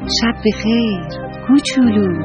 شب بخیر کوچولو.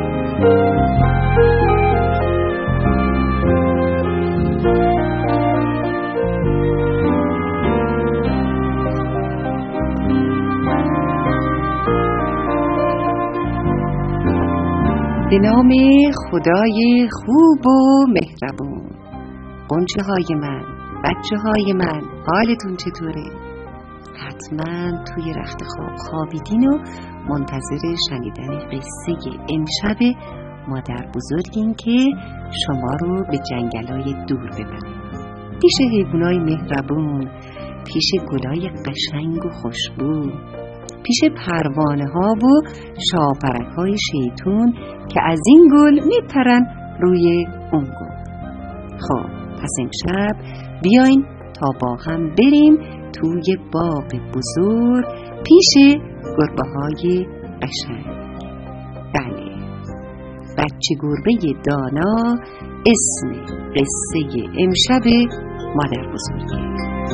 به نام خدای خوب و مهربون. قنچه های من، بچه های من، حالتون چطوره؟ حتما توی رخت خواب خوابیدین و منتظر شنیدن قصه امشب مادر بزرگین که شما رو به جنگلای دور ببره، پیش حیوانای مهربون، پیش گلای قشنگ و خوشبو، پیش پروانه ها و شاپرک های شیطون که از این گل میپرن روی اون گل. خب پس امشب بیاین تا با هم بریم توی باغ بزرگ پیش گربه های قشنگ. بله، بچه گربه دانا اسم قصه امشب مادر بزرگی.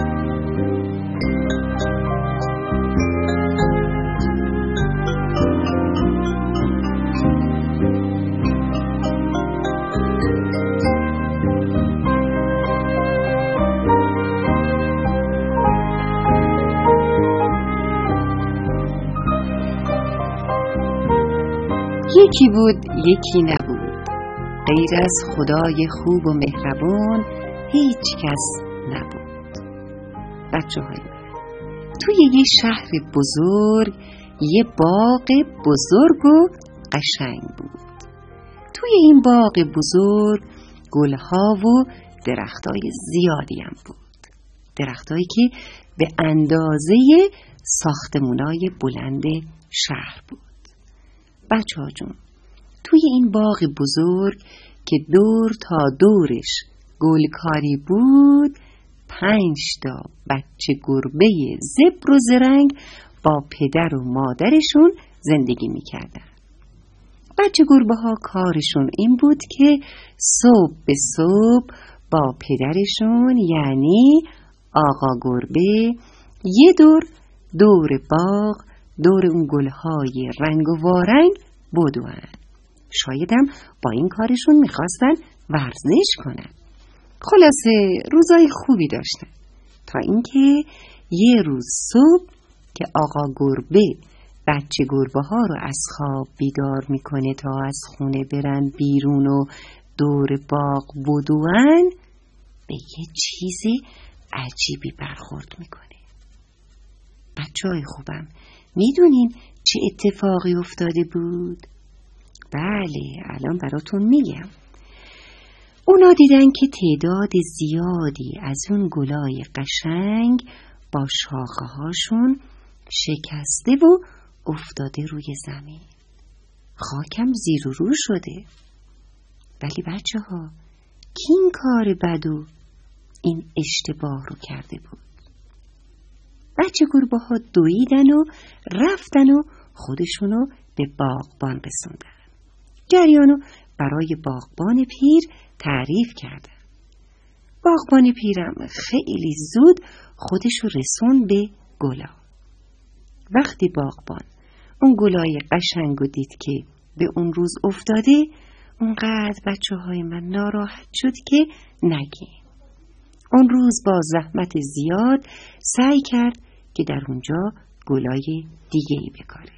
یکی بود یکی نبود، غیر از خدای خوب و مهربون هیچ کس نبود. بچه های من، توی یه شهر بزرگ یه باغ بزرگ و قشنگ بود. توی این باغ بزرگ گلها و درختای زیادی هم بود، درختایی که به اندازه ساختمونای بلند شهر بود. بچه ها جون، توی این باغ بزرگ که دور تا دورش گلکاری بود، 5 تا بچه گربه زبر و زرنگ با پدر و مادرشون زندگی میکردن. بچه گربه ها کارشون این بود که صبح به صبح با پدرشون یعنی آقا گربه یه دور باغ، دور اون گلهای رنگ و وارنگ بدون. شایدم با این کارشون میخواستن ورزش کنن. خلاصه روزای خوبی داشتن تا اینکه یه روز صبح که آقا گربه بچه گربه ها رو از خواب بیدار میکنه تا از خونه برن بیرون و دور باغ بدون، به یه چیز عجیبی برخورد میکنه. بچه های خوبم، میدونین چه اتفاقی افتاده بود؟ بله، الان براتون میگم. اونا دیدن که تعداد زیادی از اون گلای قشنگ با شاخه هاشون شکسته و افتاده روی زمین. خاکم زیر و رو شده. ولی بچه ها، کی این کار بد و این اشتباه رو کرده بود؟ بچه گربه ها دویدن و رفتن و خودشونو به باغبان رسوندن. جریانو برای باغبان پیر تعریف کردن. باغبان پیرم خیلی زود خودشو رسون به گلا. وقتی باغبان اون گلای قشنگو دید که به اون روز افتاده، اونقدر بچه های من ناراحت شد که نگیم. اون روز با زحمت زیاد سعی کرد که در اونجا گلای دیگه‌ای بکاره.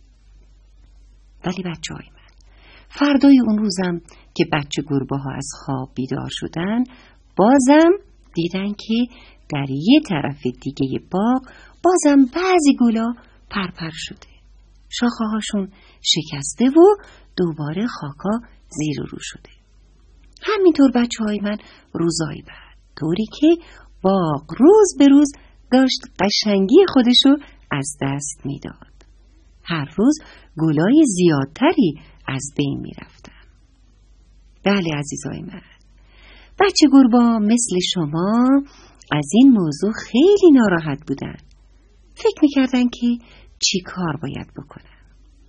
ولی بچه های من، فردای اون روزم که بچه گربه ها از خواب بیدار شدن، بازم دیدن که در یه طرف دیگه باغ بازم بعضی گلا پرپر شده، شاخه هاشون شکسته و دوباره خاکا زیر و رو شده. همینطور بچه های من روزای بعد، طوری که باغ روز به روز داشت قشنگی خودشو از دست میداد. هر روز گلای زیادتری از بین میرفتن. بله عزیزای من، بچه گربه مثل شما از این موضوع خیلی ناراحت بودن. فکر میکردن که چی کار باید بکنن.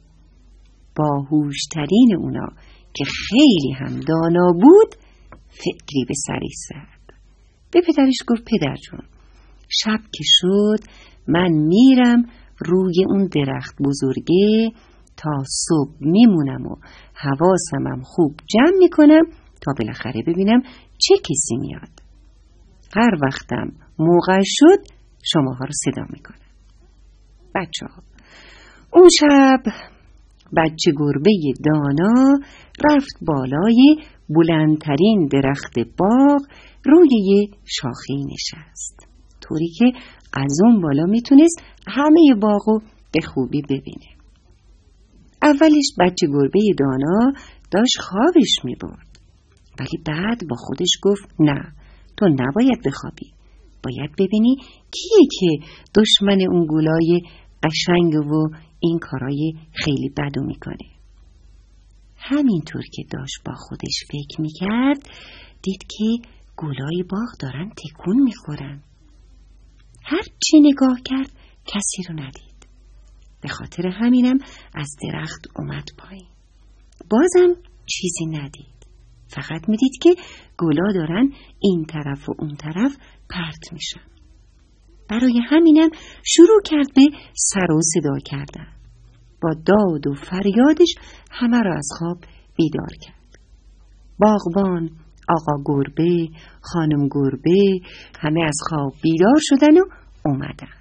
باهوشترین اونا که خیلی هم دانا بود فکری به سرش زد. به پدرش گفت پدر جون، شب که شد من میرم روی اون درخت بزرگه تا صبح میمونم و حواسمم خوب جمع میکنم تا بالاخره ببینم چه کسی میاد. هر وقتم موقع شد شماها رو صدا میکنم. بچه‌ها، اون شب بچه گربه دانا رفت بالای بلندترین درخت باغ، روی یه شاخه نشست، طوری که از اون بالا میتونست همه باغو به خوبی ببینه. اولش بچه گربه دانا داشت خوابش میبرد، ولی بعد با خودش گفت نه، تو نباید بخوابی، باید ببینی کیه که دشمن اون گلای قشنگ و این کارای خیلی بدو میکنه. همینطور که داشت با خودش فکر میکرد دید که گلای باغ دارن تکون میخورن. هر چی نگاه کرد کسی رو ندید. به خاطر همینم از درخت اومد پایین. بازم چیزی ندید. فقط میدید که گلا دارن این طرف و اون طرف پرت میشن. برای همینم شروع کرد به سر و صدا کردن. با داد و فریادش همه را از خواب بیدار کرد. باغبان، آقا گربه، خانم گربه همه از خواب بیدار شدن و اومدن.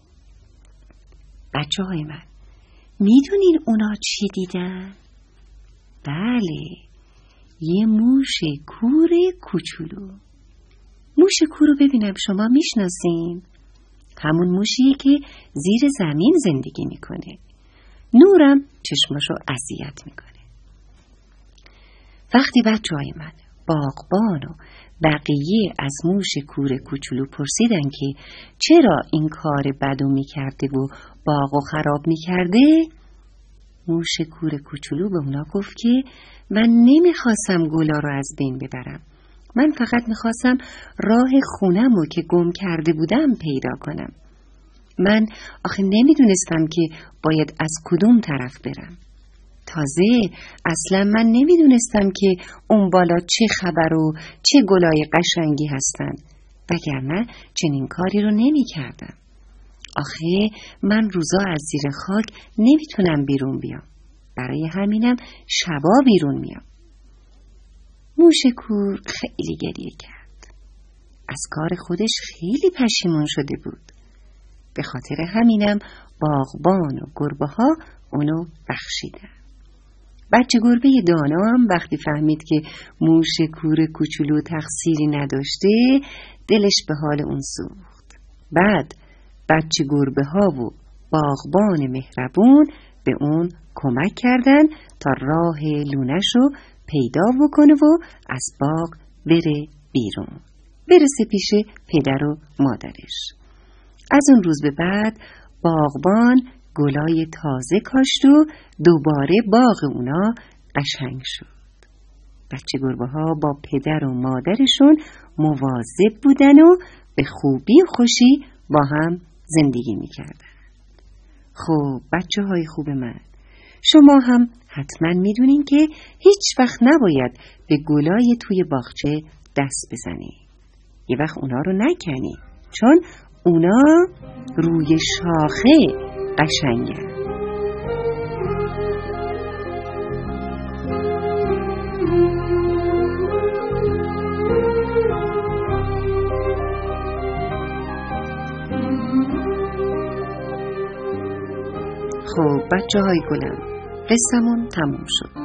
بچه های من، میدونین اونا چی دیدن؟ بله، یه موش کور کوچولو. موش کور رو ببینم شما میشناسین؟ همون موشیه که زیر زمین زندگی میکنه. نورم چشماشو اذیت میکنه. وقتی بچه‌های من باغبان و بقیه از موش کور کوچولو پرسیدن که چرا این کار بدو میکرده و باغو خراب میکرده، موش کور کوچولو به اونا گفت که من نمیخواستم گلا رو از بین ببرم. من فقط میخواستم راه خونمو که گم کرده بودم پیدا کنم. من آخه نمیدونستم که باید از کدوم طرف برم. تازه اصلا من نمیدونستم که اون بالا چه خبر و چه گلای قشنگی هستن، وگرنه چنین کاری رو نمیکردم. آخه من روزا از زیر خاک نمیتونم بیرون بیام، برای همینم شبا بیرون میام. موش کور خیلی گریه کرد. از کار خودش خیلی پشیمون شده بود. به خاطر همینم باغبان و گربه ها اونو بخشیدن. بچه گربه دانا هم وقتی فهمید که موش کور کوچولو تقصیری نداشته، دلش به حال اون سوخت. بعد بچه گربه ها و باغبان مهربون به اون کمک کردن تا راه لونش رو پیدا بکنه و از باغ بره بیرون، برسه پیش پدر و مادرش. از اون روز به بعد باغبان گلای تازه کاشت و دوباره باغ اونا قشنگ شد. بچه گربه ها با پدر و مادرشون مواظب بودن و به خوبی و خوشی با هم زندگی میکردن. خب بچه های خوب من، شما هم حتما میدونین که هیچ وقت نباید به گلای توی باغچه دست بزنی. یه وقت اونا رو نکنی، چون اونا روی شاخه قشنگن. خب بچه های گلم، قصه‌مون تموم شد.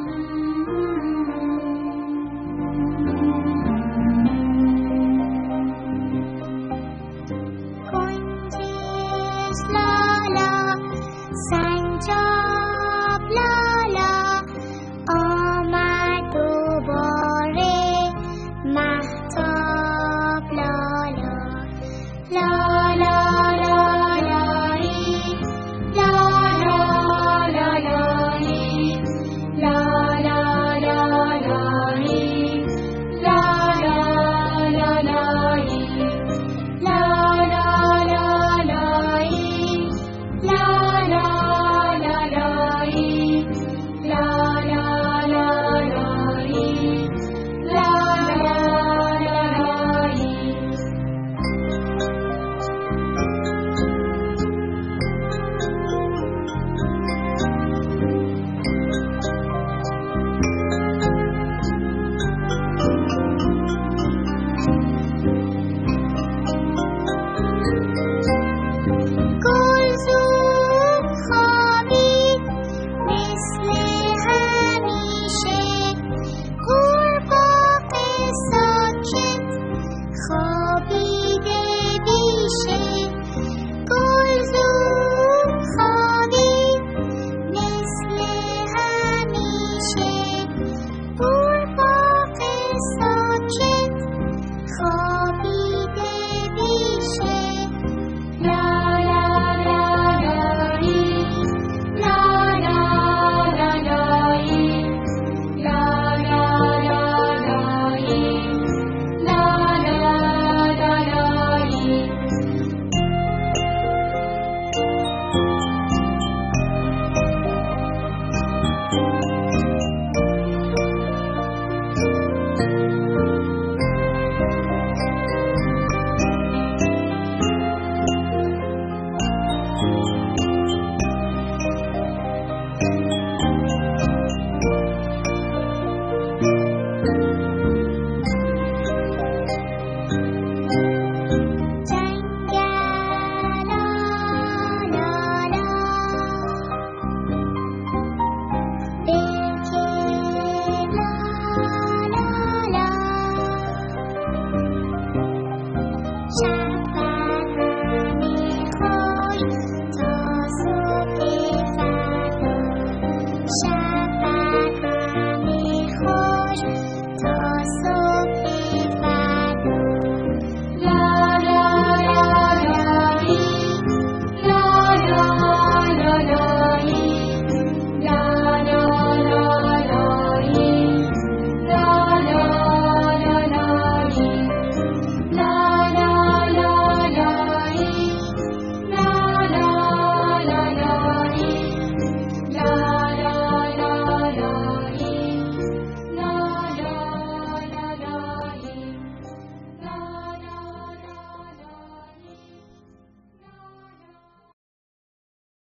میکنم.